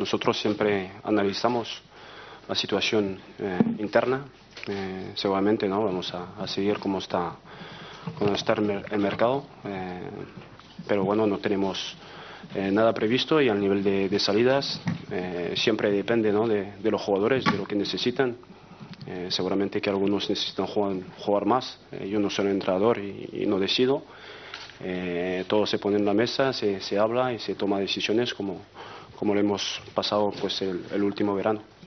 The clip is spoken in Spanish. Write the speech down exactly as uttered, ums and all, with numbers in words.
nosotros siempre analizamos la situación eh, interna. Eh, seguramente no vamos a, a seguir como está, cómo está el, mer el mercado, eh, pero bueno, no tenemos eh, nada previsto y al nivel de, de salidas eh, siempre depende, ¿no?, de, de los jugadores, de lo que necesitan. Eh, seguramente que algunos necesitan jugar, jugar más. Eh, yo no soy el entrenador y, y no decido. Eh, todo se pone en la mesa, se, se habla y se toma decisiones como, como lo hemos pasado pues el, el último verano.